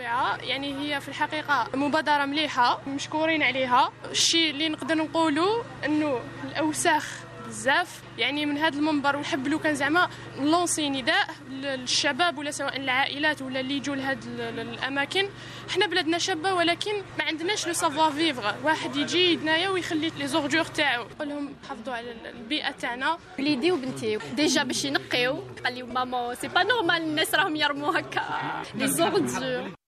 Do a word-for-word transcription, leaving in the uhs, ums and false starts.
الطبيعة. يعني هي في الحقيقة مبادرة مليحة مشكورين عليها. الشيء اللي نقدر نقوله أنه الأوساخ بزاف، يعني من هذا المنبر ونحب لو كان زعما نلونسي نداء للشباب ولا سواء العائلات ولا اللي يجوا لهاد الاماكن. حنا بلادنا شابه ولكن ما عندناش لو سافوار فيفغ، واحد يجي هنايا ويخلي لي زوردور تاعو. نقول لهم حافظوا على البيئه تاعنا. وليدي وبنتي ديجا باش ينقيو قال لي ماما سي با نورمال الناس راهم يرموا هكا لي زوردور.